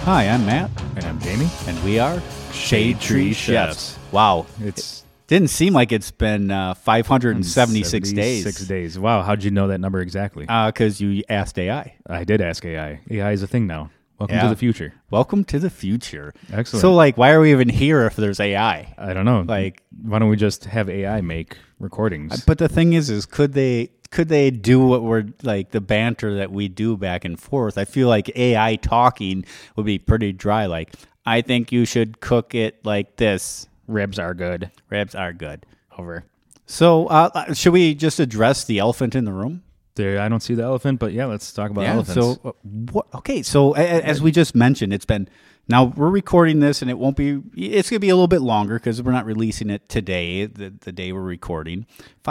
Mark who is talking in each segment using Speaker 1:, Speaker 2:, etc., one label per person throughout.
Speaker 1: Hi, I'm Matt,
Speaker 2: And I'm Jamie.
Speaker 1: and we are Shade Tree Chefs.
Speaker 2: Chefs.
Speaker 1: Wow,
Speaker 2: It's
Speaker 1: didn't seem like it's been 576 days.
Speaker 2: 6 days. Wow, how'd you know that number exactly?
Speaker 1: Because you asked AI.
Speaker 2: I did ask AI. AI is a thing now. Welcome
Speaker 1: Yeah.
Speaker 2: to the future.
Speaker 1: Welcome to the future.
Speaker 2: Excellent.
Speaker 1: So, why are we even here if there's AI?
Speaker 2: I don't know.
Speaker 1: Like-
Speaker 2: why don't we just have AI make recordings?
Speaker 1: But the thing is could they do what we're like the banter that we do back and forth? I feel like AI talking would be pretty dry. Like, I think you should cook it like this.
Speaker 2: Ribs are good.
Speaker 1: Ribs are good.
Speaker 2: Over.
Speaker 1: So, should we just address the elephant in the room?
Speaker 2: There, I don't see the elephant, but yeah, let's talk about elephants.
Speaker 1: So, okay. So, as we just mentioned, it's been now we're recording this, and it's going to be a little bit longer because we're not releasing it today, the day we're recording.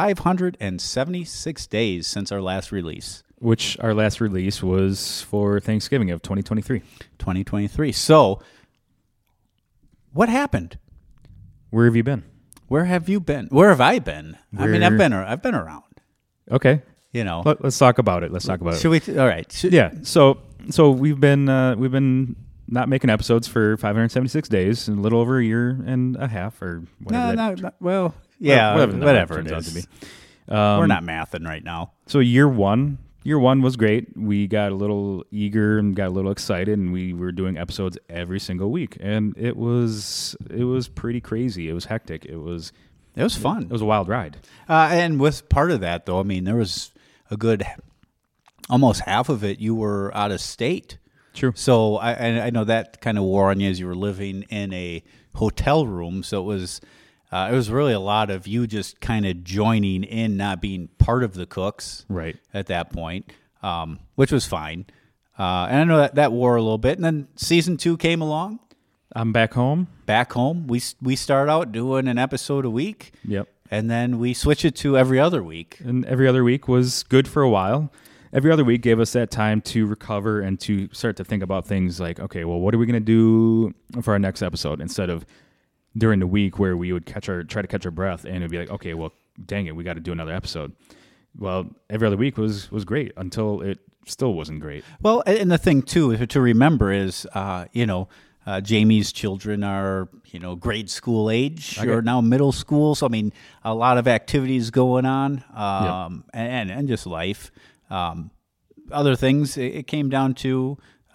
Speaker 1: 576 days since our last release,
Speaker 2: Which our last release was for Thanksgiving of 2023.
Speaker 1: 2023. So, what happened?
Speaker 2: Where have you been?
Speaker 1: Where have you been? Where have I been? I mean, I've been around.
Speaker 2: Okay.
Speaker 1: You know,
Speaker 2: Let's talk about it. Let's talk about it.
Speaker 1: should we? All right.
Speaker 2: Yeah. So we've been not making episodes for 576 days, a little over a year and a half, or whatever.
Speaker 1: Well, yeah, whatever it
Speaker 2: turns out to
Speaker 1: is.
Speaker 2: be.
Speaker 1: We're not mathing right now.
Speaker 2: So year one was great. We got a little eager and got a little excited, and we were doing episodes every single week, and it was pretty crazy. It was hectic. It was
Speaker 1: Fun.
Speaker 2: It was a wild ride.
Speaker 1: And with part of that, though, I mean, there was a good, almost half of it you were out of state.
Speaker 2: True.
Speaker 1: So I know that kind of wore on you as you were living in a hotel room. So it was really a lot of you just kind of joining in, not being part of the cooks
Speaker 2: Right.
Speaker 1: at that point, which was fine. And I know that wore a little bit. And then season 2 came along.
Speaker 2: I'm back home.
Speaker 1: Back home, we start out doing an episode a week.
Speaker 2: Yep.
Speaker 1: And then we switch it to every other week.
Speaker 2: And every other week was good for a while. Every other week gave us that time to recover and to start to think about things like, okay, well, what are we going to do for our next episode, instead of during the week where we would try to catch our breath and it'd be like, okay, well, dang it, we got to do another episode. Well, every other week was great until it still wasn't great.
Speaker 1: Well, and the thing too to remember is, Jamie's children are, grade school age or now middle school. So, I mean, a lot of activities going on, and just life. Other things, it came down to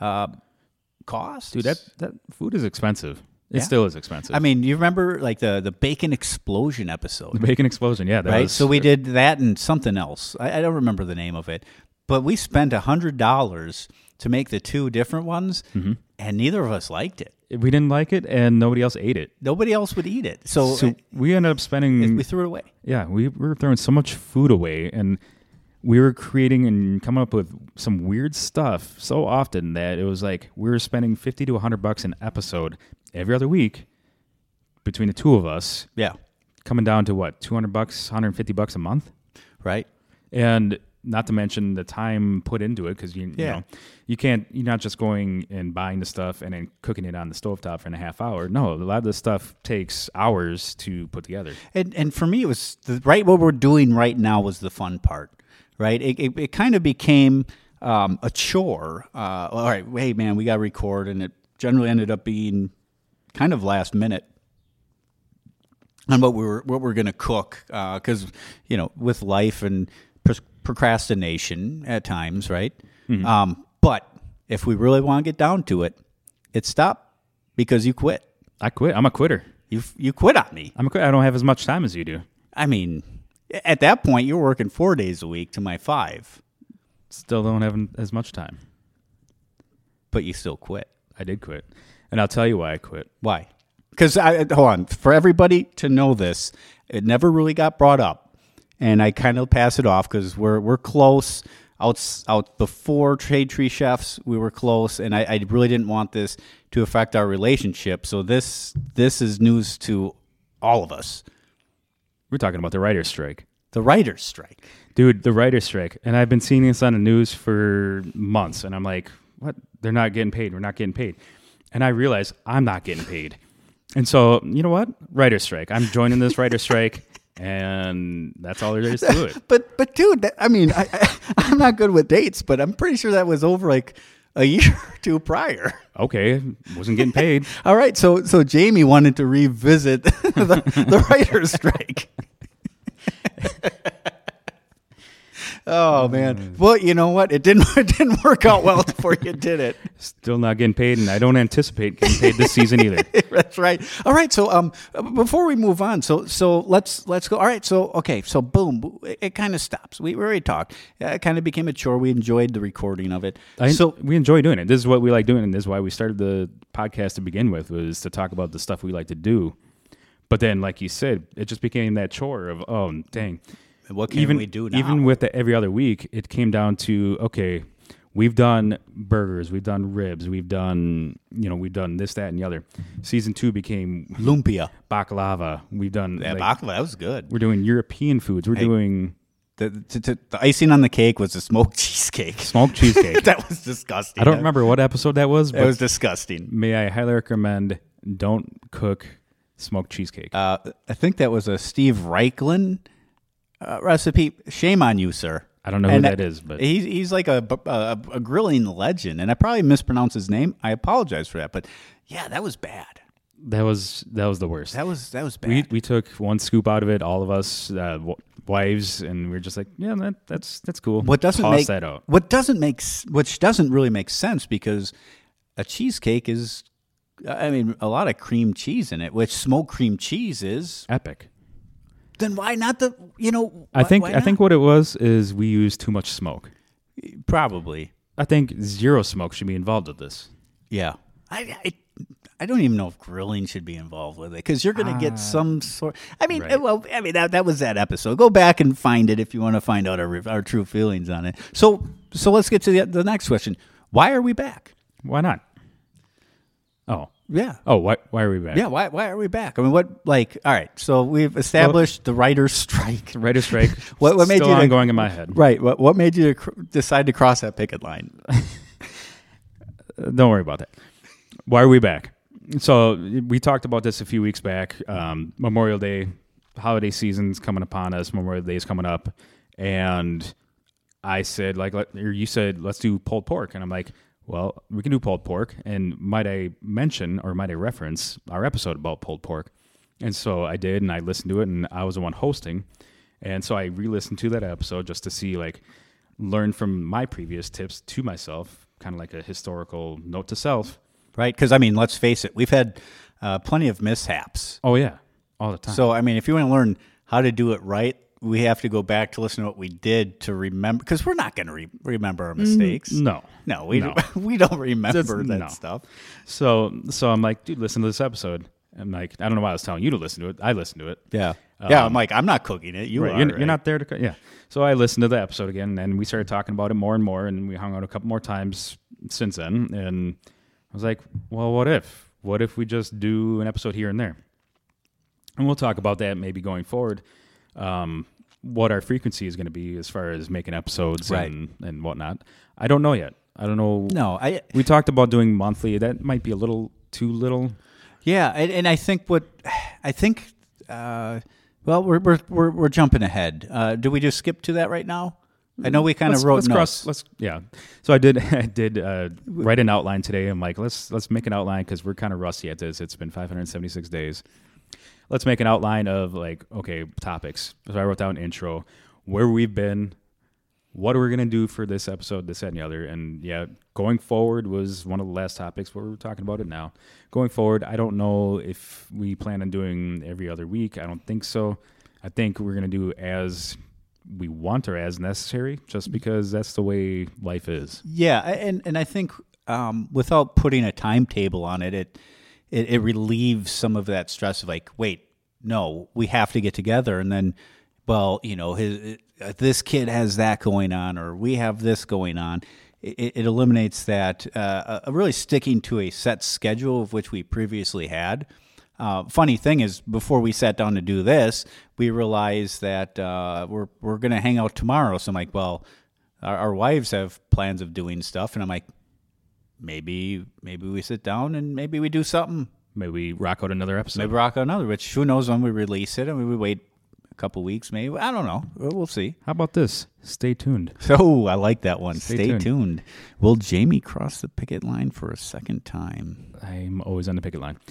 Speaker 1: cost.
Speaker 2: Dude, that food is expensive. It
Speaker 1: Yeah.
Speaker 2: still is expensive.
Speaker 1: I mean, you remember like the bacon explosion episode,
Speaker 2: the bacon explosion, yeah. That
Speaker 1: right?
Speaker 2: was,
Speaker 1: So we did that and something else. I don't remember the name of it, but we spent $100 to make the two different ones, and neither of us liked it.
Speaker 2: we didn't like it, and nobody else ate it.
Speaker 1: Nobody else would eat it. So
Speaker 2: We ended up spending...
Speaker 1: we threw it away.
Speaker 2: Yeah, we were throwing so much food away, and we were creating and coming up with some weird stuff so often that it was like we were spending $50 to $100 an episode every other week between the two of us,
Speaker 1: Yeah.
Speaker 2: coming down to what, $200, $150 a month,
Speaker 1: Right.
Speaker 2: and not to mention the time put into it, because you know you're not just going and buying the stuff and then cooking it on the stovetop for a half hour. No, a lot of this stuff takes hours to put together.
Speaker 1: And for me, it was what we're doing right now was the fun part, right? It kind of became a chore. All right, hey man, we got to record, and it generally ended up being kind of last minute on what we're going to cook, because with life and procrastination at times, right? But if we really want to get down to it, it stopped because you quit.
Speaker 2: I quit. I'm a quitter.
Speaker 1: You quit on me.
Speaker 2: I'm a quitter. I don't have as much time as you do.
Speaker 1: I mean, at that point, you're working 4 days a week to my 5,
Speaker 2: Still don't have as much time.
Speaker 1: but you still quit.
Speaker 2: I did quit. And I'll tell you why I quit.
Speaker 1: Why? Because hold on, for everybody to know this, it never really got brought up, and I kind of pass it off because we're close. Out before Shade Tree Chefs, we were close, and I really didn't want this to affect our relationship. So this is news to all of us.
Speaker 2: We're talking about the writer's strike.
Speaker 1: The writer's strike.
Speaker 2: Dude, the writer's strike. And I've been seeing this on the news for months, and I'm like, what? They're not getting paid. We're not getting paid. And I realize I'm not getting paid. And so, you know what? Writer's strike. I'm joining this writer's strike. And that's all there is to it.
Speaker 1: But dude, I'm not good with dates, but I'm pretty sure that was over like a year or two prior.
Speaker 2: Okay, wasn't getting paid.
Speaker 1: All right, so Jamie wanted to revisit the writer's strike. Oh man! Well, you know what? It didn't work out well before you did it.
Speaker 2: Still not getting paid, and I don't anticipate getting paid this season either.
Speaker 1: That's right. All right. So before we move on, so let's go. All right. So okay. So boom, it kind of stops. We already talked. It kind of became a chore. We enjoyed the recording of it.
Speaker 2: We enjoy doing it. This is what we like doing, and this is why we started the podcast to begin with, was to talk about the stuff we like to do. But then, like you said, it just became that chore of, oh, dang.
Speaker 1: What can we do now?
Speaker 2: Even with the every other week, it came down to, okay, we've done burgers, we've done ribs, we've done this, that, and the other. Season 2 became
Speaker 1: lumpia,
Speaker 2: baklava. We've done
Speaker 1: baklava. That was good.
Speaker 2: We're doing European foods. We're doing
Speaker 1: the icing on the cake was the smoked cheesecake.
Speaker 2: Smoked cheesecake.
Speaker 1: That was disgusting.
Speaker 2: I don't remember what episode that was. But
Speaker 1: it was disgusting.
Speaker 2: May I highly recommend, don't cook smoked cheesecake.
Speaker 1: I think that was a Steve Reichlin recipe. Shame on you, sir.
Speaker 2: I don't know who that is, but
Speaker 1: he's like a grilling legend, and I probably mispronounced his name. I apologize for that, but yeah, that was bad.
Speaker 2: That was the worst.
Speaker 1: That was bad.
Speaker 2: We took one scoop out of it, all of us wives, and we were just like, yeah, that's cool.
Speaker 1: Which doesn't really make sense, because a cheesecake is, I mean, a lot of cream cheese in it, which smoked cream cheese is
Speaker 2: epic.
Speaker 1: Then why not
Speaker 2: I think what it was is we used too much smoke.
Speaker 1: Probably.
Speaker 2: I think zero smoke should be involved with this.
Speaker 1: Yeah. I don't even know if grilling should be involved with it, because you're going to get some sort. I mean, right. That was that episode. Go back and find it if you want to find out our true feelings on it. So let's get to the next question. Why are we back?
Speaker 2: Why not? Oh.
Speaker 1: Yeah.
Speaker 2: Oh, why are we back?
Speaker 1: Yeah, why are we back? I mean, all right, so we've established the writer's strike.
Speaker 2: The writer's strike.
Speaker 1: what made
Speaker 2: still
Speaker 1: you
Speaker 2: ongoing in my head.
Speaker 1: Right. What made you decide to cross that picket line?
Speaker 2: Don't worry about that. Why are we back? So we talked about this a few weeks back. Memorial Day, holiday season's coming upon us. Memorial Day is coming up. And I said, you said, let's do pulled pork. And I'm like, well, we can do pulled pork, and might I reference our episode about pulled pork? And so I did, and I listened to it, and I was the one hosting. And so I re-listened to that episode just to see, learn from my previous tips to myself, kind of like a historical note to self.
Speaker 1: Right, because, I mean, let's face it, we've had plenty of mishaps.
Speaker 2: Oh, yeah, all the time.
Speaker 1: So, I mean, if you want to learn how to do it right, we have to go back to listen to what we did to remember, because we're not going to remember our mistakes.
Speaker 2: No,
Speaker 1: we don't remember that stuff.
Speaker 2: So I'm like, dude, listen to this episode. I'm like, I don't know why I was telling you to listen to it. I listened to it.
Speaker 1: Yeah. I'm like, I'm not cooking it. You are.
Speaker 2: You're not there to cook. Yeah. So I listened to the episode again, and we started talking about it more and more, and we hung out a couple more times since then. And I was like, well, what if? What if we just do an episode here and there? And we'll talk about that maybe going forward. What our frequency is going to be as far as making episodes and whatnot. I don't know yet. I don't know.
Speaker 1: No,
Speaker 2: we talked about doing monthly. That might be a little too little.
Speaker 1: Yeah, and I think well, we're jumping ahead. Do we just skip to that right now? I know we kind of wrote notes.
Speaker 2: So I did write an outline today. I'm like, let's make an outline, because we're kind of rusty at this. It's been 576 days. Let's make an outline of topics. So I wrote down intro, where we've been, what we're going to do for this episode, this, that, and the other. And yeah, going forward was one of the last topics where we're talking about it now. Going forward, I don't know if we plan on doing every other week. I don't think so. I think we're going to do as we want or as necessary, just because that's the way life is.
Speaker 1: Yeah, and I think without putting a timetable on it, it relieves some of that stress of wait, no, we have to get together. And then, well, this kid has that going on, or we have this going on. It eliminates that, really sticking to a set schedule of which we previously had. Funny thing is, before we sat down to do this, we realized that we're going to hang out tomorrow. So I'm like, well, our wives have plans of doing stuff. And I'm like, maybe we sit down and maybe we do something.
Speaker 2: Maybe we rock out another episode.
Speaker 1: Which who knows when we release it. I mean, we wait couple weeks, maybe. I don't know. We'll see.
Speaker 2: How about this? Stay tuned.
Speaker 1: Oh, I like that one.
Speaker 2: Stay
Speaker 1: Stay
Speaker 2: tuned.
Speaker 1: tuned. Will Jamie cross the picket line for a second time?
Speaker 2: I'm always on the picket line.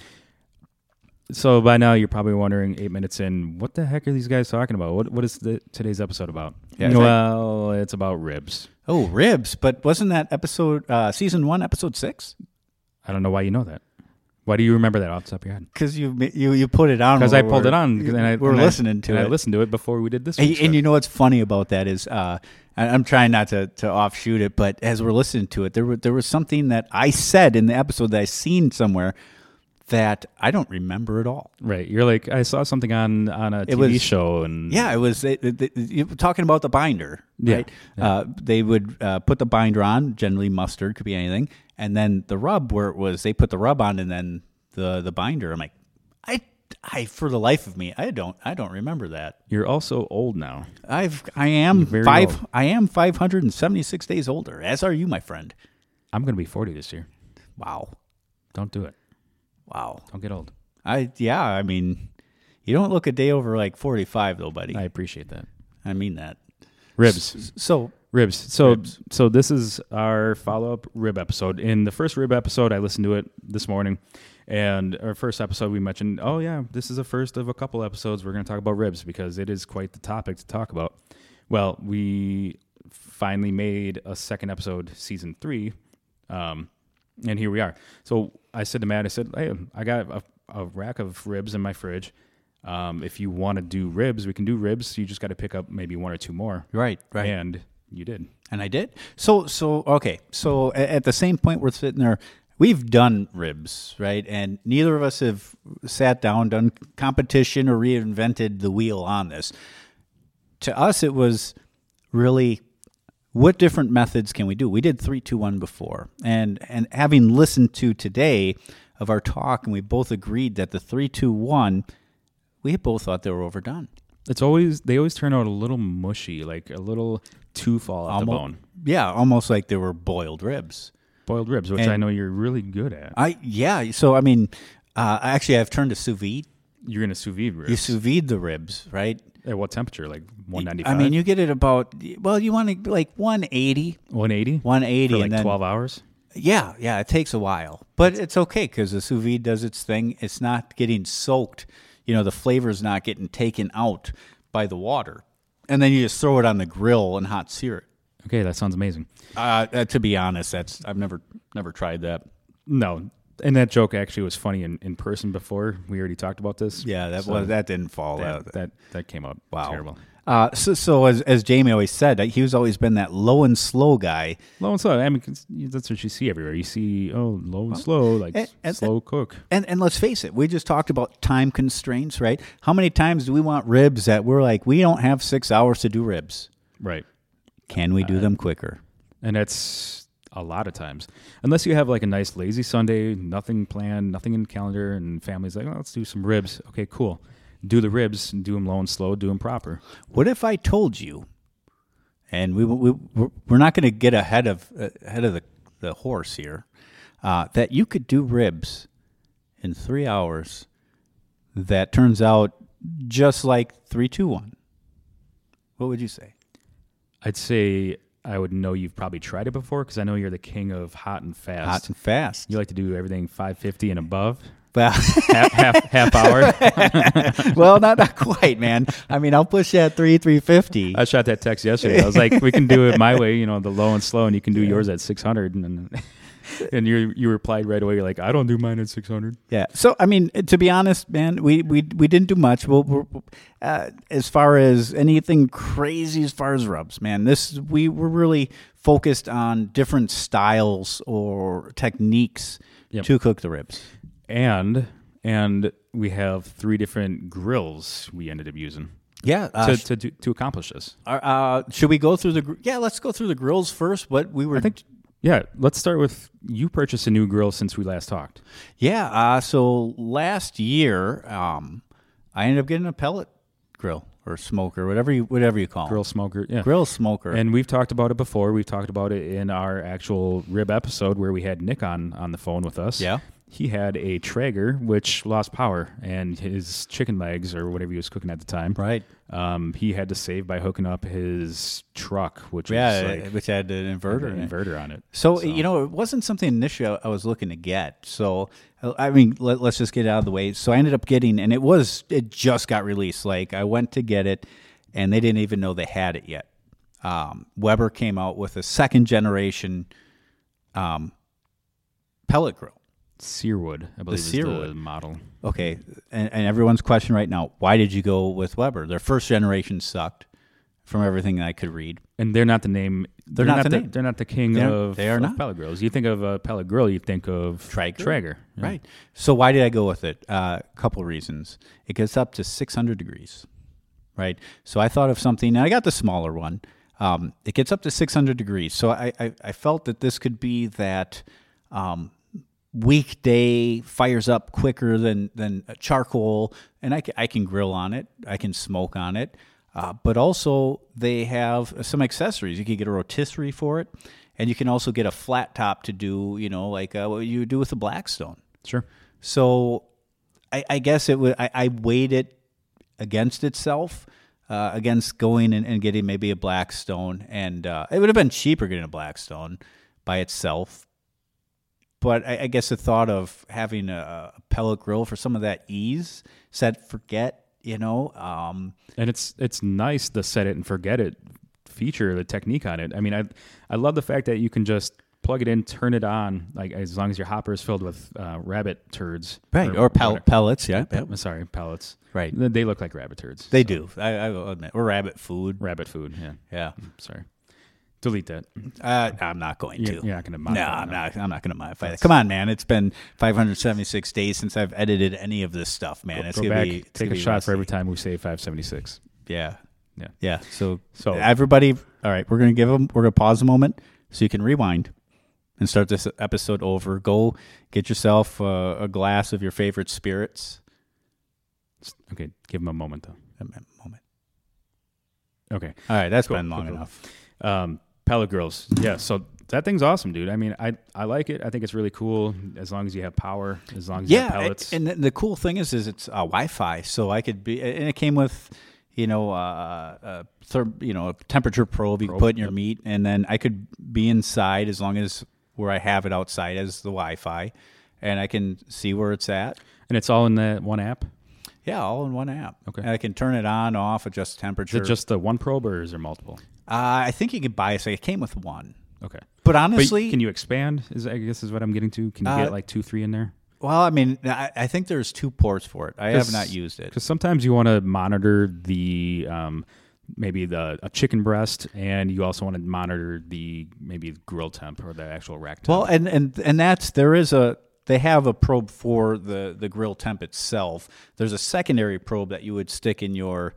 Speaker 2: So by now you're probably wondering, 8 minutes in, what the heck are these guys talking about? What is today's episode about?
Speaker 1: Yeah,
Speaker 2: well, it's about ribs.
Speaker 1: Oh, ribs. But wasn't that episode, season 1, episode 6?
Speaker 2: I don't know why you know that. Why do you remember that off the top of your head?
Speaker 1: Because you put it on.
Speaker 2: Because I pulled it on.
Speaker 1: We're listening to it.
Speaker 2: I listened to it before we did this.
Speaker 1: And you know what's funny about that is, I'm trying not to offshoot it, but as we're listening to it, there was something that I said in the episode that I seen somewhere that I don't remember at all.
Speaker 2: Right. You're like, I saw something on a TV show. And
Speaker 1: yeah, it was you were talking about the binder, right?
Speaker 2: Yeah.
Speaker 1: They would put the binder on, generally mustard, could be anything, and then the rub, where it was they put the rub on and then the binder. I'm like, I for the life of me, I don't remember that.
Speaker 2: You're also old now.
Speaker 1: I am
Speaker 2: old.
Speaker 1: I am 576 days older, as are you, my friend.
Speaker 2: I'm going to be 40 this year.
Speaker 1: Wow.
Speaker 2: Don't do it.
Speaker 1: Wow.
Speaker 2: Don't get old.
Speaker 1: I mean, you don't look a day over like 45 though, buddy.
Speaker 2: I appreciate that.
Speaker 1: I mean that.
Speaker 2: Ribs.
Speaker 1: So
Speaker 2: Ribs. So this is our follow-up rib episode. In the first rib episode, I listened to it this morning, and our first episode we mentioned, oh yeah, this is the first of a couple episodes we're going to talk about ribs because it is quite the topic to talk about. Well, we finally made a second episode, season 3, and here we are. So I said to Matt, hey, I got a rack of ribs in my fridge. If you want to do ribs, we can do ribs. You just got to pick up maybe 1 or 2 more.
Speaker 1: Right.
Speaker 2: And you did.
Speaker 1: And I did. So okay. So at the same point we're sitting there, we've done ribs, right? And neither of us have sat down, done competition, or reinvented the wheel on this. To us, it was really, what different methods can we do? We did 3, 2, 1 before, and having listened to today of our talk, and we both agreed that the 3, 2, 1, we both thought they were overdone.
Speaker 2: They always turn out a little mushy, like a little too fall off the bone.
Speaker 1: Yeah, almost like they were boiled ribs.
Speaker 2: Boiled ribs, which I know you're really good at.
Speaker 1: So I mean, actually, I've turned to sous vide.
Speaker 2: You're gonna sous vide ribs.
Speaker 1: You sous vide the ribs, right?
Speaker 2: At what temperature? Like 195?
Speaker 1: I mean, you get it about, well, you want to like 180.
Speaker 2: 180?
Speaker 1: 180.
Speaker 2: For like
Speaker 1: and then,
Speaker 2: 12 hours?
Speaker 1: Yeah, it takes a while. But it's okay because the sous vide does its thing. It's not getting soaked. The flavor's not getting taken out by the water. And then you just throw it on the grill and hot sear it.
Speaker 2: Okay, that sounds amazing.
Speaker 1: To be honest, I've never tried that.
Speaker 2: No, and that joke actually was funny in person before. We already talked about this.
Speaker 1: Yeah, that didn't fall out.
Speaker 2: That came out terrible.
Speaker 1: So as Jamie always said, he's always been that low and slow guy.
Speaker 2: Low and slow. I mean, that's what you see everywhere. You see, low and slow, like slow cook.
Speaker 1: And let's face it, we just talked about time constraints, right? How many times do we want ribs that we're like, we don't have 6 hours to do ribs?
Speaker 2: Right.
Speaker 1: Can we do them quicker?
Speaker 2: And that's a lot of times. Unless you have like a nice lazy Sunday, nothing planned, nothing in the calendar, and family's like, let's do some ribs. Okay, cool. Do the ribs, do them low and slow, do them proper.
Speaker 1: What if I told you, and we're not going to get ahead of the horse here, that you could do ribs in 3 hours that turns out just like 3, 2, 1? What would you say?
Speaker 2: I'd say I would know you've probably tried it before because I know you're the king of hot and fast.
Speaker 1: Hot and fast.
Speaker 2: You like to do everything 550 and above.
Speaker 1: Well,
Speaker 2: half hour.
Speaker 1: Well, not quite, man. I mean, I'll push that 350.
Speaker 2: I shot that text yesterday. I was like, we can do it my way, the low and slow, and you can do yours at 600. And you replied right away. You're like, I don't do mine at 600.
Speaker 1: Yeah. So I mean, to be honest, man, we didn't do much. As far as anything crazy, as far as rubs, man, we were really focused on different styles or techniques to cook the ribs.
Speaker 2: And we have 3 different grills we ended up using.
Speaker 1: Yeah,
Speaker 2: to accomplish this.
Speaker 1: Should we go through let's go through the grills first.
Speaker 2: Let's start with, you purchased a new grill since we last talked.
Speaker 1: Yeah, so last year, I ended up getting a pellet grill or smoker, whatever you call it.
Speaker 2: Grill smoker, yeah.
Speaker 1: Grill smoker.
Speaker 2: And we've talked about it before. We've talked about it in our actual rib episode where we had Nick on the phone with us.
Speaker 1: Yeah.
Speaker 2: he had a Traeger which lost power, and his chicken legs or whatever he was cooking at the time,
Speaker 1: Right.
Speaker 2: he had to save by hooking up his truck, which was like
Speaker 1: which had an inverter in it.
Speaker 2: inverter on it.
Speaker 1: So, it wasn't something initially I was looking to get. So, I mean, let's just get it out of the way. So I ended up getting, and it just got released. Like, I went to get it, and they didn't even know they had it yet. Weber came out with a second generation pellet grill.
Speaker 2: Searwood, I believe, is the
Speaker 1: Searwood
Speaker 2: model.
Speaker 1: Okay, and everyone's question right now, why did you go with Weber? Their first generation sucked, from everything I could read.
Speaker 2: And they're not the name.
Speaker 1: They're not the name.
Speaker 2: They're not the king
Speaker 1: They
Speaker 2: of
Speaker 1: are not.
Speaker 2: pellet grills. You think of a pellet grill, you think of Traeger. Yeah.
Speaker 1: Right. So why did I go with it? A couple reasons. It gets up to 600 degrees, right? So I thought of something, and I got the smaller one. It gets up to 600 degrees. So I felt that this could be that weekday, fires up quicker than charcoal, and I can grill on it. I can smoke on it. But also they have some accessories. You can get a rotisserie for it, and you can also get a flat top to do, like what you would do with a Blackstone.
Speaker 2: Sure.
Speaker 1: So I guess it would. I weighed it against itself, against going and getting maybe a Blackstone, and it would have been cheaper getting a Blackstone by itself. But I guess the thought of having a pellet grill for some of that ease, set, forget.
Speaker 2: And it's nice the set it and forget it feature, the technique on it. I mean, I love the fact that you can just plug it in, turn it on, like as long as your hopper is filled with rabbit turds,
Speaker 1: right? Or pellets, yeah.
Speaker 2: Sorry, pellets.
Speaker 1: Right.
Speaker 2: They look like rabbit turds.
Speaker 1: They do. I will admit, or rabbit food.
Speaker 2: Rabbit food. Yeah.
Speaker 1: Yeah.
Speaker 2: Sorry. Delete that.
Speaker 1: I'm not going to.
Speaker 2: You're not going to modify
Speaker 1: No, I'm not going to modify that. Come on, man. It's been 576 days since I've edited any of this stuff, man.
Speaker 2: Go back, take a shot for every time we say 576.
Speaker 1: Yeah.
Speaker 2: Yeah.
Speaker 1: Yeah. So everybody, all right, we're going to pause a moment so you can rewind and start this episode over. Go get yourself a glass of your favorite spirits.
Speaker 2: Okay. Give them a moment, though.
Speaker 1: A moment.
Speaker 2: Okay.
Speaker 1: All right. That's been long enough.
Speaker 2: Pellet grills. Yeah. So that thing's awesome, dude. I mean, I like it. I think it's really cool as long as you have power, as long as you have pellets.
Speaker 1: And the cool thing is it's Wi-Fi, so I could be, and it came with, a temperature probe you can put in your meat, and then I could be inside as long as where I have it outside as the Wi-Fi, and I can see where it's at.
Speaker 2: And it's all in that one app?
Speaker 1: Yeah, all in one app.
Speaker 2: Okay.
Speaker 1: And I can turn it on, off, adjust temperature.
Speaker 2: Is it just the one probe, or is there multiple?
Speaker 1: I think you could buy, so it came with one.
Speaker 2: Okay.
Speaker 1: But honestly,
Speaker 2: can you expand? I guess is what I'm getting to. Can you get like 2, 3 in there?
Speaker 1: Well, I mean, I think there's 2 ports for it. I have not used it
Speaker 2: because sometimes you want to monitor the maybe a chicken breast, and you also want to monitor the maybe grill temp or the actual rack temp.
Speaker 1: Well, and that's they have a probe for the grill temp itself. There's a secondary probe that you would stick in your.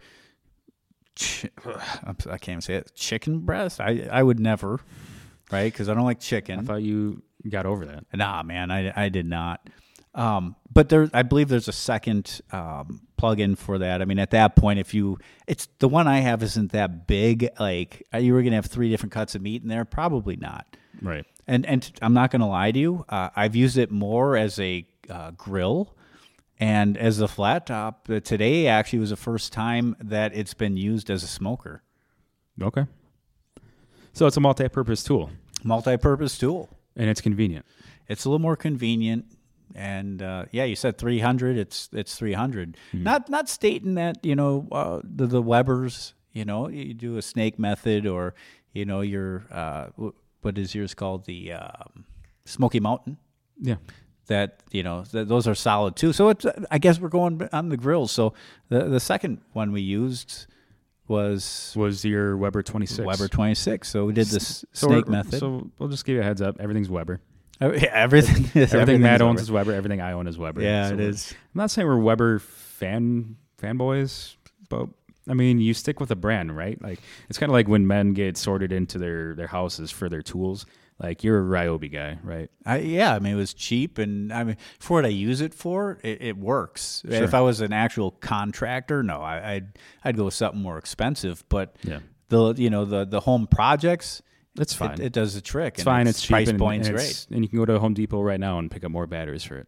Speaker 1: I can't even say it. Chicken breast? I would never, right? Because I don't like chicken.
Speaker 2: I thought you got over that.
Speaker 1: Nah, man, I did not. But I believe there's a second plug-in for that. I mean, at that point, it's the one I have isn't that big. Like, you were gonna have 3 different cuts of meat in there? Probably not.
Speaker 2: Right.
Speaker 1: And I'm not gonna lie to you. I've used it more as a grill. And as a flat top, today actually was the first time that it's been used as a smoker.
Speaker 2: Okay. So it's a multi-purpose tool.
Speaker 1: Multi-purpose tool.
Speaker 2: And it's convenient.
Speaker 1: It's a little more convenient. And, you said 300. It's 300. Mm-hmm. Not stating that, the Webers, you do a snake method or, your, what is yours called? The Smoky Mountain.
Speaker 2: Yeah.
Speaker 1: That those are solid too. So I guess we're going on the grills. So the second one we used was
Speaker 2: your Weber 26.
Speaker 1: Weber 26. So we did this snake method.
Speaker 2: So we'll just give you a heads up. Everything's Weber.
Speaker 1: Everything
Speaker 2: Matt owns is Weber. Everything I own is Weber.
Speaker 1: Yeah,
Speaker 2: so
Speaker 1: it is.
Speaker 2: I'm not saying we're Weber fanboys, but I mean, you stick with a brand, right? Like it's kind of like when men get sorted into their houses for their tools. Like you're a Ryobi guy, right?
Speaker 1: I mean, it was cheap, and I mean, for what I use it for, it works.
Speaker 2: Sure.
Speaker 1: If I was an actual contractor, no, I'd go with something more expensive. But
Speaker 2: yeah.
Speaker 1: the home projects,
Speaker 2: it's fine.
Speaker 1: It does the trick.
Speaker 2: It's fine. It's cheap.
Speaker 1: Price point's great.
Speaker 2: And you can go to Home Depot right now and pick up more batteries for it.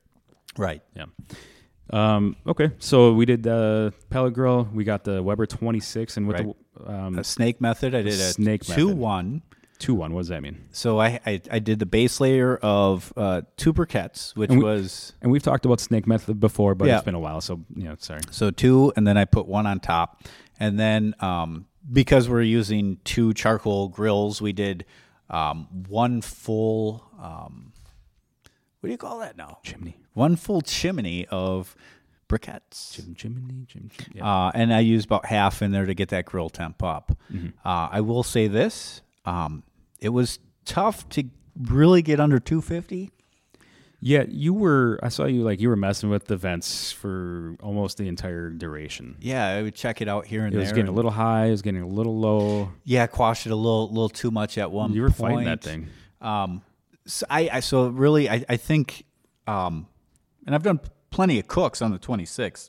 Speaker 1: Right.
Speaker 2: Yeah. Okay, so we did the pellet grill. We got the Weber 26, and with
Speaker 1: Right.
Speaker 2: the
Speaker 1: A snake method. I did a
Speaker 2: snake
Speaker 1: 2-1.
Speaker 2: 2-1. What does that mean?
Speaker 1: So I did the base layer of 2 briquettes, which was
Speaker 2: And we've talked about snake method before, but
Speaker 1: Yeah.
Speaker 2: it's been a while, so sorry.
Speaker 1: so 2, and then I put 1 on top, and then because we're using 2 charcoal grills, we did 1 full. What do you call that now?
Speaker 2: Chimney.
Speaker 1: 1 full chimney of briquettes.
Speaker 2: Chimney. Yeah.
Speaker 1: And I used about half in there to get that grill temp up. I will say this. It was tough to really get under 250.
Speaker 2: Yeah, I saw you were messing with the vents for almost the entire duration.
Speaker 1: Yeah, I would check it out here and
Speaker 2: It
Speaker 1: there.
Speaker 2: was getting a little high, it was getting a little low.
Speaker 1: Yeah, quashed it a little too much at one point.
Speaker 2: You were fighting that thing.
Speaker 1: So I think, and I've done plenty of cooks on the 26.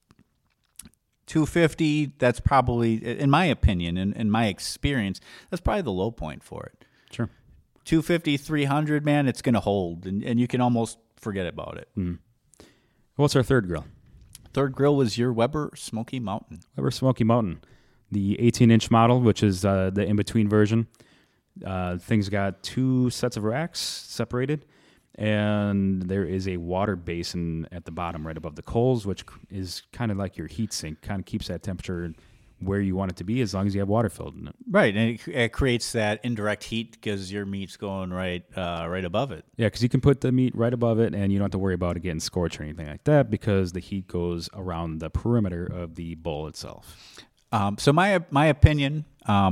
Speaker 1: 250, that's probably, in my opinion, in my experience, that's probably the low point for it.
Speaker 2: Sure.
Speaker 1: 250, 300, man, it's going to hold, and you can almost forget about it.
Speaker 2: What's our third grill?
Speaker 1: Third grill was your Weber Smoky Mountain.
Speaker 2: Weber Smoky Mountain, the 18-inch model, which is the in-between version. Thing's got 2 sets of racks separated, and there is a water basin at the bottom right above the coals, which is kind of like your heat sink, kind of keeps that temperature where you want it to be as long as you have water filled in it.
Speaker 1: Right, and it creates that indirect heat because your meat's going right above it.
Speaker 2: Yeah, because you can put the meat right above it, and you don't have to worry about it getting scorched or anything like that because the heat goes around the perimeter of the bowl itself.
Speaker 1: So my opinion,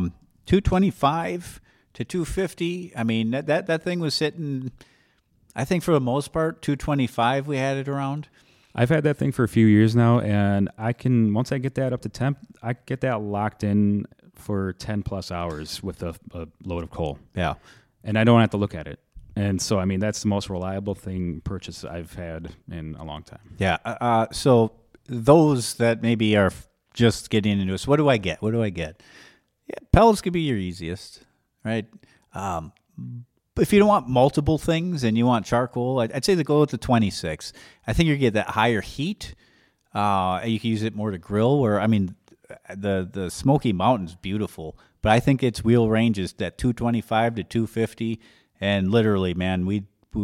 Speaker 1: 225 to 250. I mean that thing was sitting. I think for the most part, 225 we had it around.
Speaker 2: I've had that thing for a few years now, and once I get that up to temp, I get that locked in for 10 plus hours with a load of coal.
Speaker 1: Yeah.
Speaker 2: And I don't have to look at it. And so, I mean, that's the most reliable purchase I've had in a long time.
Speaker 1: Yeah. So those that maybe are just getting into this, what do I get? Yeah, pellets could be your easiest, right? If you don't want multiple things and you want charcoal, I'd say to go with the 26. I think you get that higher heat. You can use it more to grill. The Smoky Mountain's beautiful, but I think its wheel range is that 225 to 250. And literally, man, we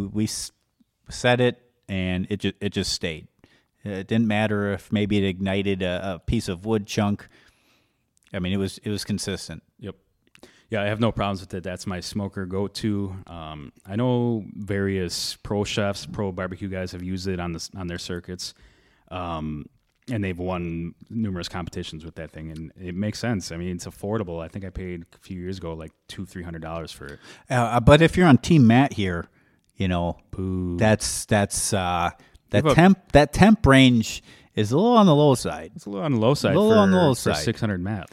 Speaker 1: set it and it just stayed. It didn't matter if maybe it ignited a piece of wood chunk. I mean, it was consistent.
Speaker 2: Yep. Yeah, I have no problems with it. That's my smoker go-to. I know various pro chefs, pro barbecue guys have used it on their circuits, and they've won numerous competitions with that thing. And it makes sense. I mean, it's affordable. I think I paid a few years ago like $200-$300 for it.
Speaker 1: But if you're on Team Matt here,
Speaker 2: Boo.
Speaker 1: that temp range is a little on the low side.
Speaker 2: It's a little on the low side. For 600 Matt.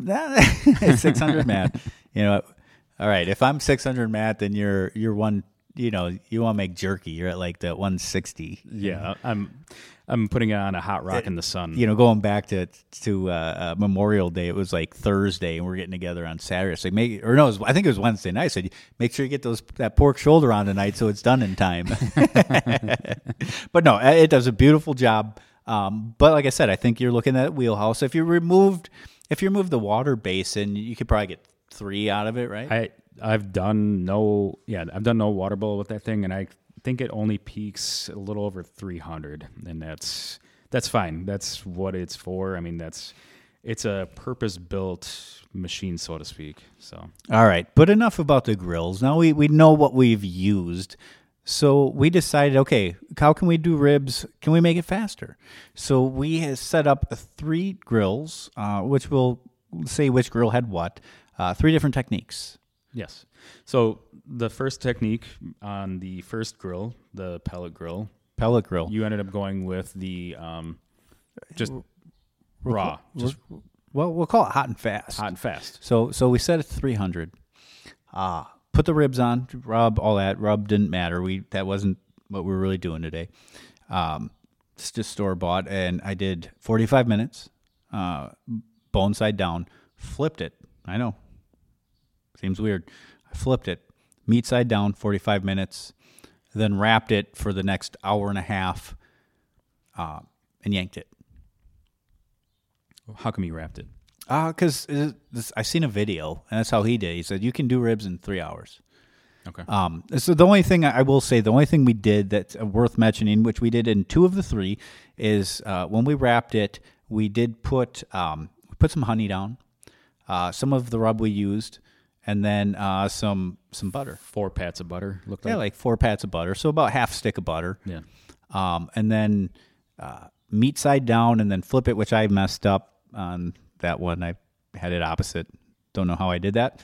Speaker 1: 600 Matt. All right. If I'm 600 Matt, then you're one. You want to make jerky. You're at like the 160.
Speaker 2: Yeah, I'm putting it on a hot rock in the sun.
Speaker 1: Going back to Memorial Day, it was like Thursday, and we're getting together on Saturday. So I think it was Wednesday night. I said, make sure you get that pork shoulder on tonight so it's done in time. But no, it does a beautiful job. But like I said, I think you're looking at wheelhouse. If you remove the water basin, you could probably get 3 out of it, right?
Speaker 2: I've done no water bowl with that thing, and I think it only peaks a little over 300, and that's fine. That's what it's for. I mean, it's a purpose-built machine, so to speak. So
Speaker 1: all right, but enough about the grills. Now we know what we've used. So we decided, okay, how can we do ribs? Can we make it faster? So we have set up 3 grills, which will say which grill had what, 3 different techniques.
Speaker 2: Yes. So the first technique on the first grill, the pellet grill, you ended up going with the just raw.
Speaker 1: We'll call it hot and fast.
Speaker 2: Hot and fast.
Speaker 1: So we set it 300. Put the ribs on, rub, all that. Rub didn't matter. That wasn't what we were really doing today. It's just store-bought, and I did 45 minutes, bone side down, flipped it. I know. Seems weird. I flipped it, meat side down, 45 minutes. then wrapped it for the next hour and a half, and yanked it.
Speaker 2: How come you wrapped it?
Speaker 1: Because I seen a video, and that's how he did. He said you can do ribs in 3 hours.
Speaker 2: Okay.
Speaker 1: So the only thing I will say, the only thing we did that's worth mentioning, which we did in 2 of the 3, is when we wrapped it, we did put some honey down, some of the rub we used, and then some butter.
Speaker 2: 4 pats of butter. Looked like.
Speaker 1: Yeah, like 4 pats of butter, so about half stick of butter.
Speaker 2: Yeah.
Speaker 1: And then meat side down, and then flip it, which I messed up on that one. I had it opposite. Don't know how I did that.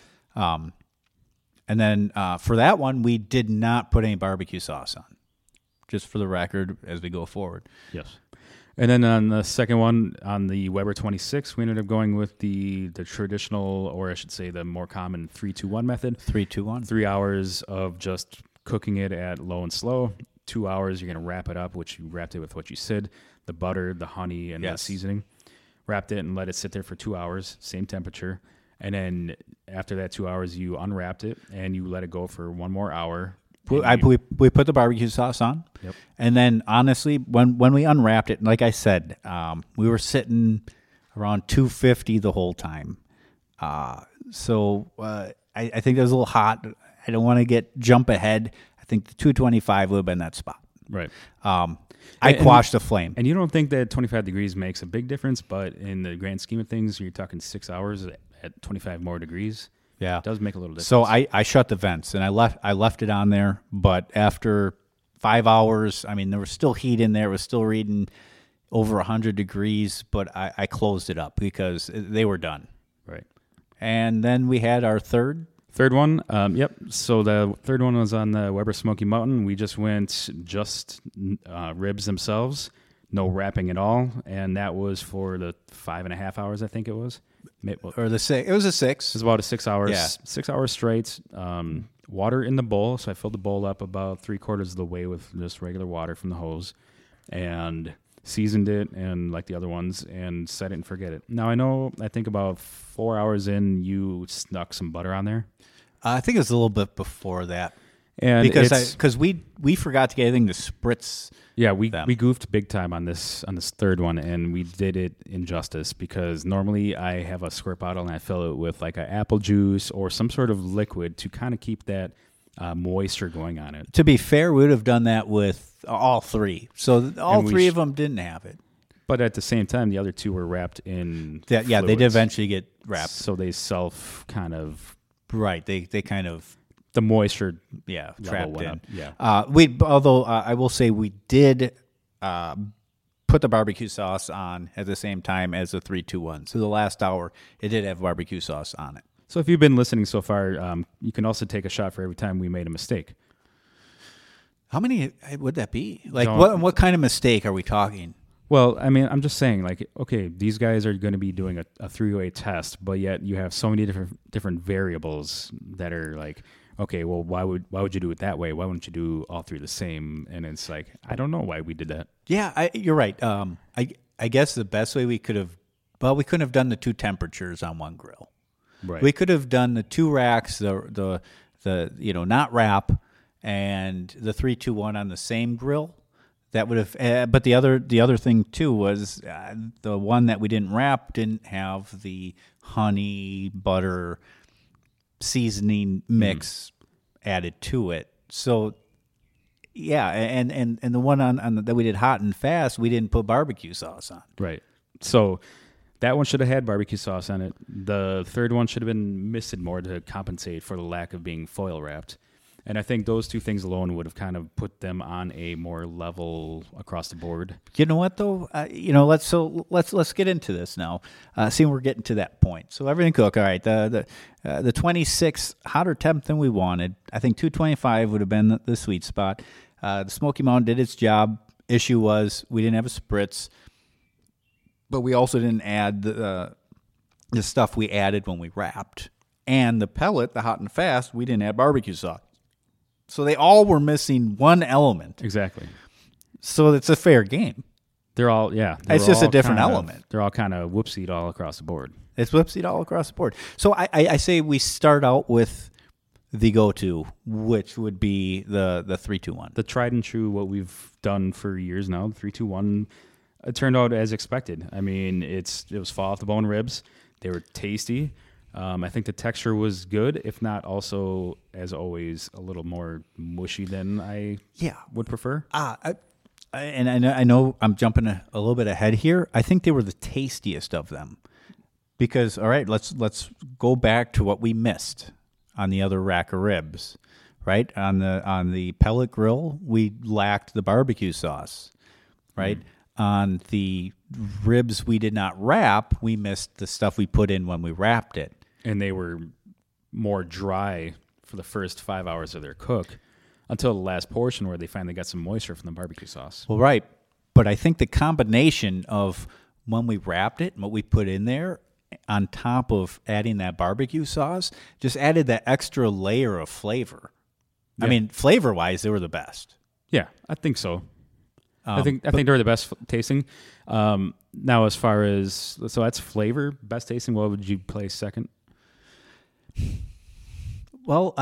Speaker 1: And then for that one, we did not put any barbecue sauce on, just for the record as we go forward.
Speaker 2: Yes. And then on the second one, on the Weber 26, we ended up going with the traditional, or I should say the more common 3-2-1 method.
Speaker 1: 3-2-1.
Speaker 2: 3 hours of just cooking it at low and slow. 2 hours, you're going to wrap it up, which you wrapped it with what you said, the butter, the honey, and the seasoning. Wrapped it and let it sit there for 2 hours, same temperature. And then after that 2 hours, you unwrapped it and you let it go for 1 more hour.
Speaker 1: We put the barbecue sauce on.
Speaker 2: Yep.
Speaker 1: And then, honestly, when we unwrapped it, like I said, we were sitting around 250 the whole time. So I think it was a little hot. I don't want to jump ahead. I think the 225 would have been that spot.
Speaker 2: Right.
Speaker 1: I quashed the flame.
Speaker 2: And you don't think that 25 degrees makes a big difference, but in the grand scheme of things, you're talking 6 hours at 25 more degrees.
Speaker 1: Yeah,
Speaker 2: it does make a little difference.
Speaker 1: So I shut the vents and I left it on there. But after 5 hours, I mean, there was still heat in there. It was still reading over 100 degrees. But I closed it up because they were done.
Speaker 2: Right.
Speaker 1: And then we had our third
Speaker 2: one. Yep. So the third one was on the Weber Smoky Mountain. We just went ribs themselves, no wrapping at all, and that was for the 5.5 hours. I think it was.
Speaker 1: Or the 6. It was a 6.
Speaker 2: It was about 6 hours.
Speaker 1: Yeah.
Speaker 2: 6 hours straight. Water in the bowl. So I filled the bowl up about 3/4 of the way with just regular water from the hose, and seasoned it and like the other ones, and set it and forget it. Now I think about 4 hours in, you snuck some butter on there.
Speaker 1: I think it was a little bit before that.
Speaker 2: And
Speaker 1: because we forgot to get anything to spritz.
Speaker 2: Yeah, we goofed big time on this third one, and we did it injustice because normally I have a squirt bottle and I fill it with like an apple juice or some sort of liquid to kind of keep that moisture going on it.
Speaker 1: To be fair, we would have done that with all 3. So all 3 of them didn't have it.
Speaker 2: But at the same time, the other 2 were wrapped in
Speaker 1: they did eventually get wrapped.
Speaker 2: So they self kind of...
Speaker 1: Right, they kind of...
Speaker 2: The moisture,
Speaker 1: trapped in.
Speaker 2: Up. Yeah,
Speaker 1: although I will say we did put the barbecue sauce on at the same time as the 3-2-1. So the last hour, it did have barbecue sauce on it.
Speaker 2: So if you've been listening so far, you can also take a shot for every time we made a mistake.
Speaker 1: How many would that be? Like, what kind of mistake are we talking?
Speaker 2: Well, I mean, I'm just saying, like, okay, these guys are going to be doing a 3-way test, but yet you have so many different variables that are like, okay, well, why would you do it that way? Why wouldn't you do all 3 the same? And it's like, I don't know why we did that.
Speaker 1: Yeah, you're right. I guess the best way we couldn't have done the 2 temperatures on one grill.
Speaker 2: Right.
Speaker 1: We could have done the 2 racks, the not wrap, and the 3-2-1 on the same grill. That would have, but the other thing too was the one that we didn't wrap didn't have the honey butter seasoning mix added to it. So yeah, and the one on that we did hot and fast, we didn't put barbecue sauce on.
Speaker 2: Right. So that one should have had barbecue sauce on it. The third one should have been misted more to compensate for the lack of being foil wrapped. And I think those 2 things alone would have kind of put them on a more level across the board.
Speaker 1: You know what though? Let's get into this now. See, we're getting to that point. So everything cooked. All right. The 26 hotter temp than we wanted. I think 225 would have been the sweet spot. The Smoky Mountain did its job. Issue was we didn't have a spritz, but we also didn't add the stuff we added when we wrapped. And the pellet, the hot and fast, we didn't add barbecue sauce. So they all were missing one element.
Speaker 2: Exactly.
Speaker 1: So it's a fair game.
Speaker 2: They're all,
Speaker 1: it's just a different element.
Speaker 2: They're all kind of whoopsied all across the board.
Speaker 1: It's whoopsied all across the board. So I say we start out with the go-to, which would be the 3-2-1.
Speaker 2: The tried and true, what we've done for years now, the 3-2-1, it turned out as expected. I mean, it was fall off the bone ribs. They were tasty. I think the texture was good, if not also, as always, a little more mushy than I would prefer.
Speaker 1: And I know I'm jumping a little bit ahead here. I think they were the tastiest of them because, all right, let's go back to what we missed on the other rack of ribs, right? On the pellet grill, we lacked the barbecue sauce, right? On the ribs we did not wrap, we missed the stuff we put in when we wrapped it.
Speaker 2: And they were more dry for the first 5 hours of their cook until the last portion where they finally got some moisture from the barbecue sauce.
Speaker 1: Well, right. But I think the combination of when we wrapped it and what we put in there on top of adding that barbecue sauce just added that extra layer of flavor.
Speaker 2: Yeah.
Speaker 1: I mean, flavor-wise, they were the best.
Speaker 2: Yeah, I think so. I think they're the best tasting. Now, as far as so that's flavor, best tasting. What would you place second?
Speaker 1: Well,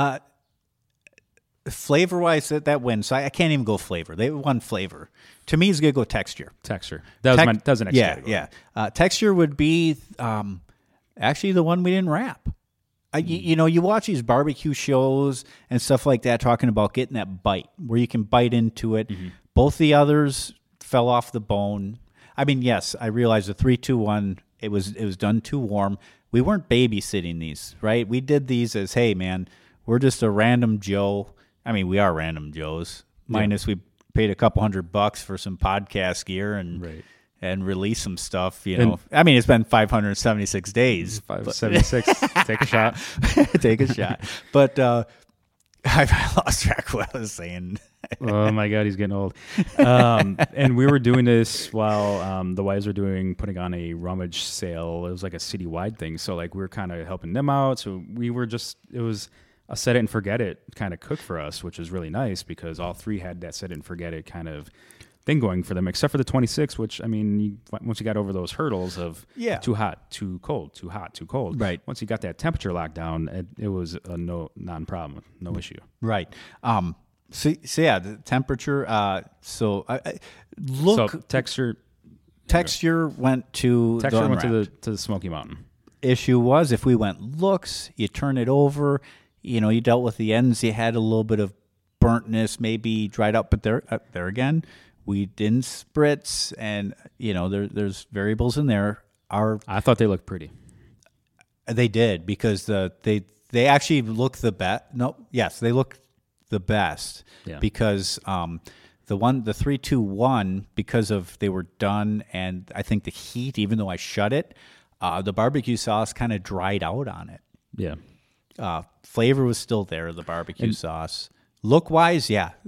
Speaker 1: flavor-wise, that wins. So I can't even go flavor. They won flavor. To me, it's going to go texture.
Speaker 2: Texture. That was the next category.
Speaker 1: Yeah. Texture would be actually the one we didn't wrap. You watch these barbecue shows and stuff like that talking about getting that bite where you can bite into it. Mm-hmm. Both the others fell off the bone. I mean, yes, I realize the 3-2-1, it was done too warm. We weren't babysitting these, right? We did these as, hey, man, we're just a random Joe. I mean, we are random Joes, minus we paid a couple $100 for some podcast gear and release some stuff, you know. I mean, it's been 576 days.
Speaker 2: 576. Take a shot.
Speaker 1: Take a shot. But I lost track of what I was saying.
Speaker 2: Oh, my God, he's getting old. And we were doing this while the wives were putting on a rummage sale. It was like a citywide thing. So, like, we were kind of helping them out. So it was a set it and forget it kind of cook for us, which was really nice because all three had that set it and forget it kind of thing going for them, except for the 26, which, I mean, once you got over those hurdles of too hot, too cold, too hot, too cold.
Speaker 1: Right.
Speaker 2: Once you got that temperature locked down, it was a non-problem, no issue.
Speaker 1: Right. So yeah, the temperature. So
Speaker 2: texture.
Speaker 1: Texture went to
Speaker 2: the Smoky Mountain.
Speaker 1: Issue was if we went looks, you turn it over. You know, you dealt with the ends. You had a little bit of burntness, maybe dried up, but there again, we didn't spritz, and you know, there's variables in there.
Speaker 2: I thought they looked pretty.
Speaker 1: They did because they actually look the best. No, yes, they look the best because the 3-2-1 because of they were done, and I think the heat, even though I shut it, the barbecue sauce kind of dried out on it.
Speaker 2: Yeah.
Speaker 1: Flavor was still there, the barbecue sauce. Look-wise,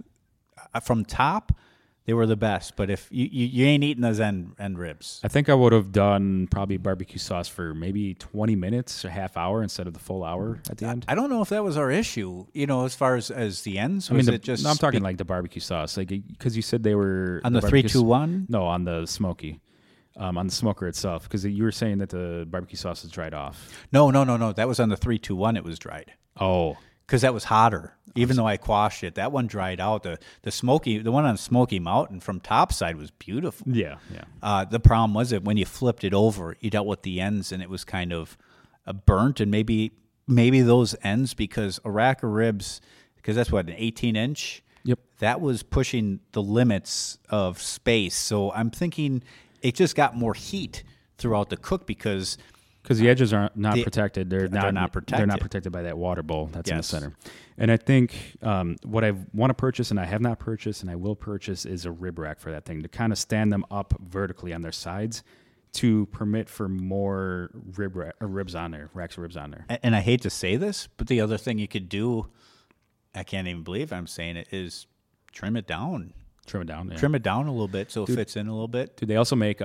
Speaker 1: from top, they were the best. But if you ain't eating those end ribs.
Speaker 2: I think I would have done probably barbecue sauce for maybe 20 minutes, a half hour instead of the full hour at the end.
Speaker 1: I don't know if that was our issue, you know, as far as the ends.
Speaker 2: I'm talking like the barbecue sauce, like because you said they were
Speaker 1: on the 3-2-1.
Speaker 2: No, on the smoky. On the smoker itself, because you were saying that the barbecue sauce is dried off.
Speaker 1: No. That was on the 3-2-1. It was dried.
Speaker 2: Oh,
Speaker 1: because that was hotter. Even though I quashed it, that one dried out. The one on Smoky Mountain from topside was beautiful.
Speaker 2: Yeah.
Speaker 1: The problem was that when you flipped it over, you dealt with the ends, and it was kind of burnt. And maybe those ends, because a rack of ribs, because that's what, an 18-inch.
Speaker 2: Yep.
Speaker 1: That was pushing the limits of space. So I'm thinking it just got more heat throughout the cook because
Speaker 2: the edges are not protected. They're not
Speaker 1: protected.
Speaker 2: They're not protected by that water bowl that's in the
Speaker 1: Yes.
Speaker 2: center. And I think what I want to purchase, and I have not purchased, and I will purchase, is a rib rack for that thing to kind of stand them up vertically on their sides to permit for more ribs on there, racks of ribs on there.
Speaker 1: And I hate to say this, but the other thing you could do, I can't even believe I'm saying it, is trim it down.
Speaker 2: Trim it down. Yeah.
Speaker 1: Trim it down a little bit so it fits in a little bit.
Speaker 2: Dude, they also make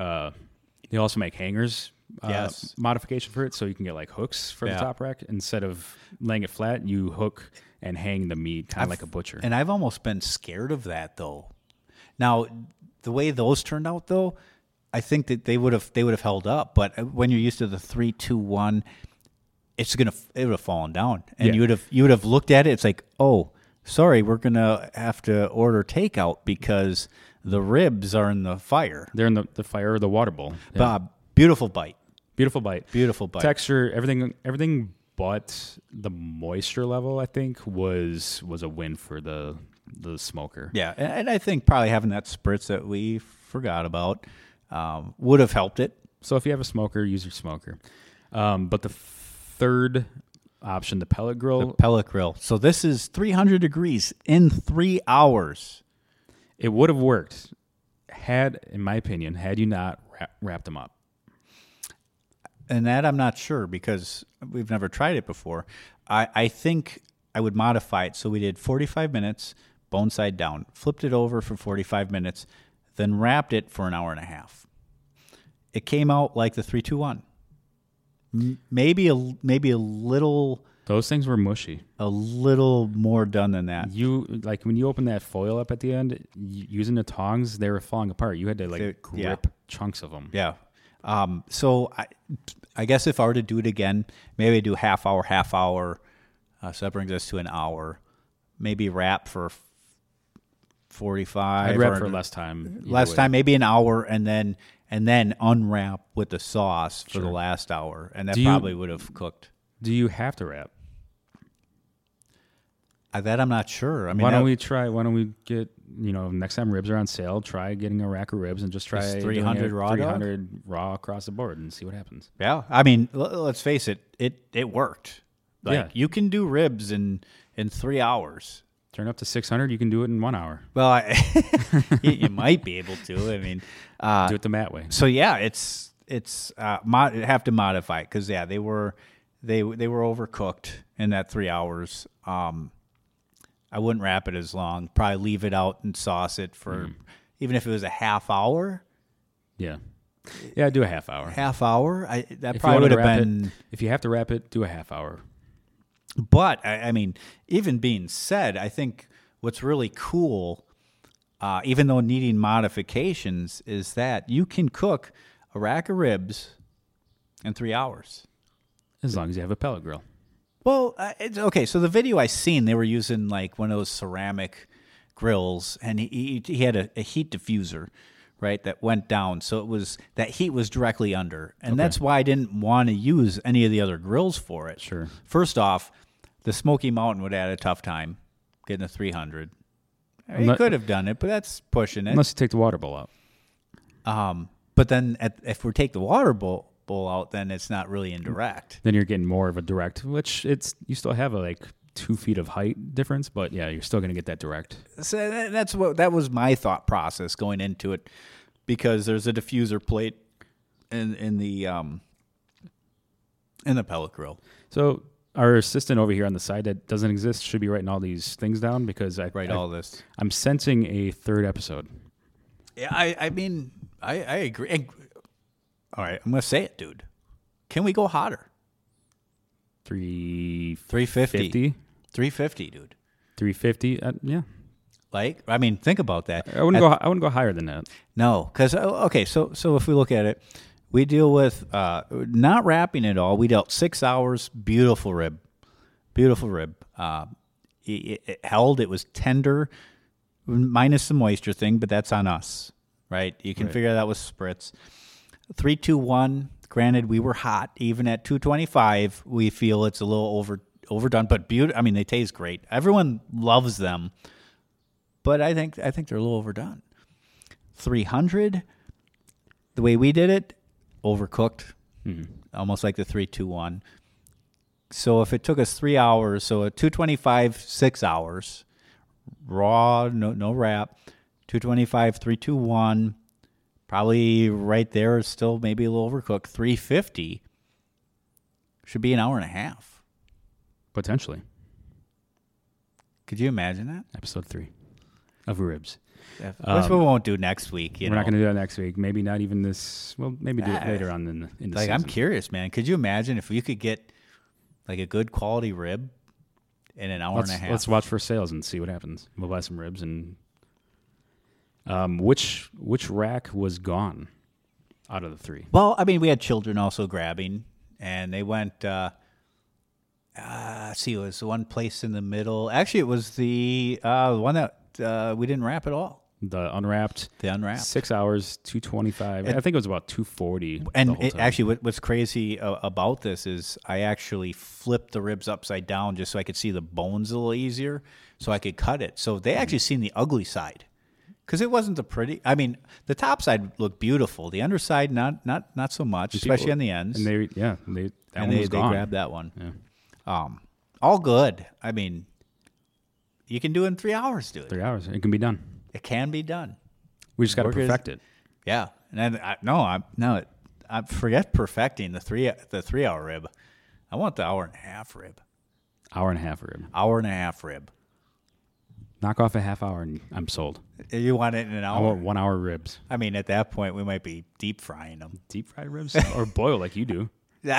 Speaker 2: hangers.
Speaker 1: Yes.
Speaker 2: Modification for it, so you can get like hooks for the top rack. Instead of laying it flat, you hook and hang the meat kind of like a butcher.
Speaker 1: And I've almost been scared of that though. Now, the way those turned out though, I think that they would have held up. But when you're used to the 3-2-1, it would have fallen down, and
Speaker 2: Yeah.
Speaker 1: you would have looked at it. It's like, oh, sorry, we're gonna have to order takeout because the ribs are in the fire.
Speaker 2: They're in the fire or the water bowl. Yeah.
Speaker 1: Bob, beautiful bite,
Speaker 2: Beautiful bite.
Speaker 1: beautiful bite.
Speaker 2: Texture, everything but the moisture level, I think, was a win for the smoker.
Speaker 1: Yeah, and I think probably having that spritz that we forgot about would have helped it.
Speaker 2: So if you have a smoker, use your smoker. But the third option, the pellet grill,
Speaker 1: Pellet grill. So this is 300 degrees in 3 hours.
Speaker 2: it would have worked in my opinion, had you not wrapped them up.
Speaker 1: And that I'm not sure because we've never tried it before. I think I would modify it. So we did 45 minutes, bone side down, flipped it over for 45 minutes, then wrapped it for an hour and a half. It came out like the 3-2-1. Maybe a little
Speaker 2: Those things were mushy.
Speaker 1: more done than that.
Speaker 2: You like when you open that foil up at the end, using the tongs, they were falling apart. You had to grip chunks of them.
Speaker 1: Yeah. So I guess if I were to do it again, maybe I do half hour. So that brings us to an hour. Maybe wrap for 45.
Speaker 2: I'd wrap for less time.
Speaker 1: Less time, maybe an hour, and then unwrap with the sauce for the last hour, and that probably would have cooked.
Speaker 2: Do you have to wrap?
Speaker 1: That I'm not sure. I mean,
Speaker 2: Why don't we get, next time ribs are on sale, try getting a rack of ribs and just try
Speaker 1: Just 300 raw dog?
Speaker 2: 300 raw across the board and see what happens.
Speaker 1: Yeah, I mean, let's face it, it worked. Like you can do ribs in 3 hours.
Speaker 2: Turn up to 600, you can do it in 1 hour.
Speaker 1: Well, you might be able to. I mean,
Speaker 2: do it the Matt way.
Speaker 1: so yeah, it's have to modify it because they were overcooked in that 3 hours. I wouldn't wrap it as long. Probably leave it out and sauce it for even if it was a half hour.
Speaker 2: Yeah, do a half hour.
Speaker 1: Half hour. That
Speaker 2: If
Speaker 1: probably
Speaker 2: you
Speaker 1: would
Speaker 2: wanna
Speaker 1: have
Speaker 2: wrap
Speaker 1: been.
Speaker 2: if you have to wrap it, do a half hour.
Speaker 1: But I mean, even being said, I think what's really cool, even though needing modifications, is that you can cook a rack of ribs in 3 hours.
Speaker 2: As long as you have a pellet grill.
Speaker 1: Well, it's okay. So the video I seen, they were using like one of those ceramic grills, and he had a heat diffuser, right, that went down. So that heat was directly under, and that's why I didn't want to use any of the other grills for it.
Speaker 2: Sure.
Speaker 1: First off, the Smoky Mountain would have had a tough time getting a 300. He could have done it, but that's pushing it.
Speaker 2: Unless you take the water bowl out.
Speaker 1: But then if we take the water bowl out, then it's not really indirect.
Speaker 2: Then you're getting more of a direct, which you still have a 2 feet of height difference, but yeah, you're still going to get that direct.
Speaker 1: So that was my thought process going into it, because there's a diffuser plate in the pellet grill.
Speaker 2: So our assistant over here on the side that doesn't exist should be writing all these things down because
Speaker 1: all this.
Speaker 2: I'm sensing a third episode.
Speaker 1: Yeah, I mean, I agree. All right, I'm gonna say it, dude. Can we go hotter?
Speaker 2: 350.
Speaker 1: 350, dude.
Speaker 2: 350. Yeah.
Speaker 1: Like, I mean, think about that.
Speaker 2: I wouldn't go higher than that.
Speaker 1: No, because okay, so if we look at it, we deal with not wrapping it all. We dealt 6 hours. Beautiful rib. It held. It was tender, minus the moisture thing, but that's on us, right? You can figure that with spritz. 3-2-1. Granted, we were hot. Even at 225, we feel it's a little overdone, but I mean, they taste great. Everyone loves them, but I think they're a little overdone. 300, the way we did it, overcooked, almost like the 3-2-1. So if it took us 3 hours, so at 225, 6 hours, raw, no wrap, 225, 3-2-1. Probably right there, still maybe a little overcooked. 350 should be an hour and a half.
Speaker 2: Potentially.
Speaker 1: Could you imagine that?
Speaker 2: Episode 3 of Ribs.
Speaker 1: Yeah, which we won't do next week.
Speaker 2: We're not going to do that next week. Maybe not even this. Well, maybe do it later on in the season.
Speaker 1: I'm curious, man. Could you imagine if you could get like a good quality rib in an hour and a half?
Speaker 2: Let's watch for sales and see what happens. We'll buy some ribs and. Which rack was gone out of the 3?
Speaker 1: Well, I mean, we had children also grabbing, and they went See, it was one place in the middle. Actually, it was the one that we didn't wrap at all.
Speaker 2: The unwrapped.
Speaker 1: The unwrapped.
Speaker 2: 6 hours, 225. I think it was about 240.
Speaker 1: And actually, what's crazy about this is I actually flipped the ribs upside down just so I could see the bones a little easier, so I could cut it. So they actually seen the ugly side, because it wasn't the pretty. I mean, the top side looked beautiful. The underside, not so much, especially on the ends.
Speaker 2: And they
Speaker 1: grabbed that one.
Speaker 2: Yeah.
Speaker 1: All good. I mean, you can do it in 3 hours. Do it.
Speaker 2: 3 hours. It can be done.
Speaker 1: It can be done.
Speaker 2: We just got to perfect it.
Speaker 1: Yeah, and then I forget perfecting the 3 hour rib. I want the hour and a half rib.
Speaker 2: Hour and a half rib.
Speaker 1: Hour and a half rib.
Speaker 2: Knock off a half hour and I'm sold.
Speaker 1: You want it in an hour?
Speaker 2: I want 1 hour ribs.
Speaker 1: I mean, at that point, we might be deep frying them.
Speaker 2: Deep fried ribs or boil like you do.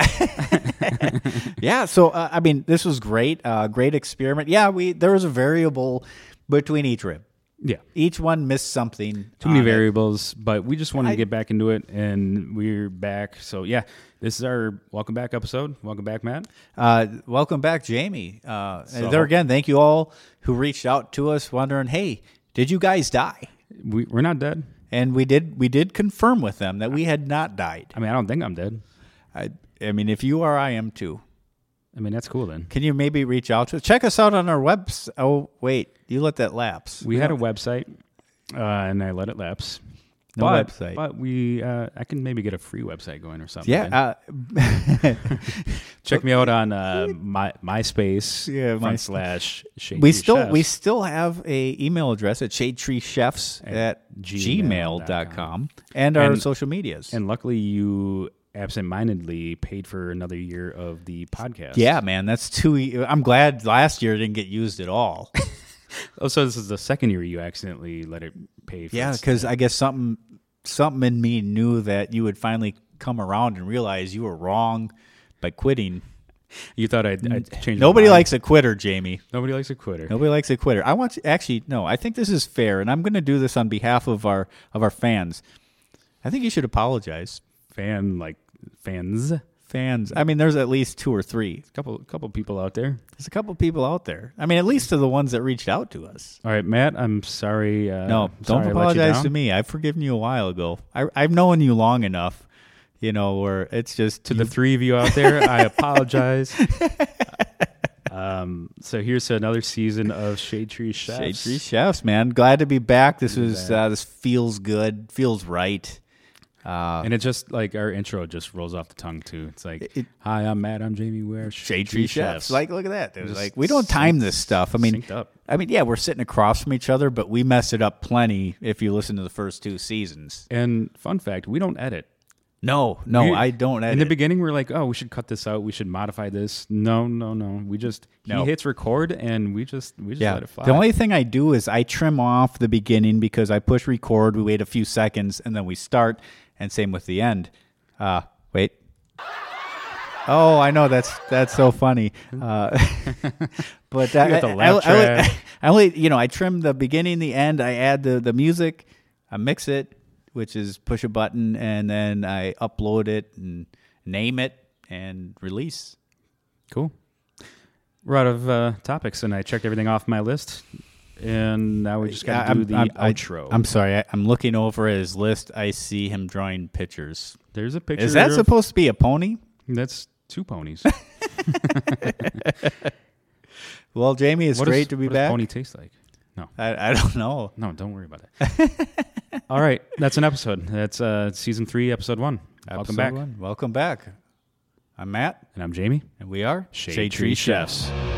Speaker 1: Yeah. So I mean, this was great. Great experiment. Yeah, there was a variable between each rib.
Speaker 2: Yeah.
Speaker 1: Each one missed something.
Speaker 2: Too many variables, but we just wanted to get back into it, and we're back. So, yeah, this is our welcome back episode. Welcome back, Matt.
Speaker 1: Welcome back, Jamie. There again, thank you all who reached out to us wondering, hey, did you guys die?
Speaker 2: We're not dead.
Speaker 1: And we did confirm with them that we had not died.
Speaker 2: I mean, I don't think I'm dead.
Speaker 1: I mean, if you are, I am too.
Speaker 2: I mean, that's cool then.
Speaker 1: Can you maybe reach out to us? Check us out on our website. Oh, wait. You let that lapse.
Speaker 2: We had a website, and I let it lapse.
Speaker 1: No website.
Speaker 2: But I can maybe get a free website going or something.
Speaker 1: Yeah.
Speaker 2: Check me out on MySpace.
Speaker 1: Yeah,
Speaker 2: /Shade
Speaker 1: we still have a email address at shadetreechefs at gmail.com and our social medias.
Speaker 2: And luckily you absentmindedly paid for another year of the podcast.
Speaker 1: Yeah, man, that's I'm glad last year didn't get used at all.
Speaker 2: Oh, so this is the second year you accidentally let it pay for.
Speaker 1: Yeah, because I guess something in me knew that you would finally come around and realize you were wrong by quitting.
Speaker 2: You thought I'd change.
Speaker 1: Nobody likes a quitter, Jamie.
Speaker 2: Nobody likes a quitter.
Speaker 1: Nobody likes a quitter. I think this is fair, and I'm going to do this on behalf of our fans. I think you should apologize.
Speaker 2: Fans.
Speaker 1: I mean, there's at least 2 or 3.
Speaker 2: A couple people out there.
Speaker 1: There's a couple people out there. I mean, at least to the ones that reached out to us.
Speaker 2: All right, Matt, I'm sorry.
Speaker 1: No, don't apologize to me. I've forgiven you a while ago. I've known you long enough, where it's just...
Speaker 2: To the 3 of you out there, I apologize. So here's another season of Shade Tree Chefs.
Speaker 1: Shade Tree Chefs, man. Glad to be back. This feels good, feels right.
Speaker 2: And it's just like our intro just rolls off the tongue too. It's like, hi, I'm Matt. I'm Jamie. We're
Speaker 1: Shade Tree Chefs. Like, look at that. Dude. Like, we don't time this stuff. I mean, yeah, we're sitting across from each other, but we mess it up plenty if you listen to the first 2 seasons.
Speaker 2: And fun fact, we don't edit.
Speaker 1: No, I don't edit.
Speaker 2: In the beginning, we're like, oh, we should cut this out. We should modify this. No. We just he hits record and we just let it fly.
Speaker 1: The only thing I do is I trim off the beginning because I push record. We wait a few seconds and then we start. And same with the end. Wait. Oh, I know that's so funny. But I only I trim the beginning, the end. I add the music. I mix it, which is push a button, and then I upload it and name it and release.
Speaker 2: Cool. We're out of topics, and I checked everything off my list. And now we just got to do the outro.
Speaker 1: I'm sorry. I'm looking over his list. I see him drawing pictures.
Speaker 2: There's a picture.
Speaker 1: Is that supposed to be a pony?
Speaker 2: That's 2 ponies.
Speaker 1: Well, Jamie, it's great to be back.
Speaker 2: What does pony taste like? No.
Speaker 1: I don't know.
Speaker 2: No, don't worry about it. All right. That's an episode. That's season 3, episode 1. Welcome back.
Speaker 1: Welcome back. I'm Matt.
Speaker 2: And I'm Jamie.
Speaker 1: And we are
Speaker 2: Shade Tree Chefs.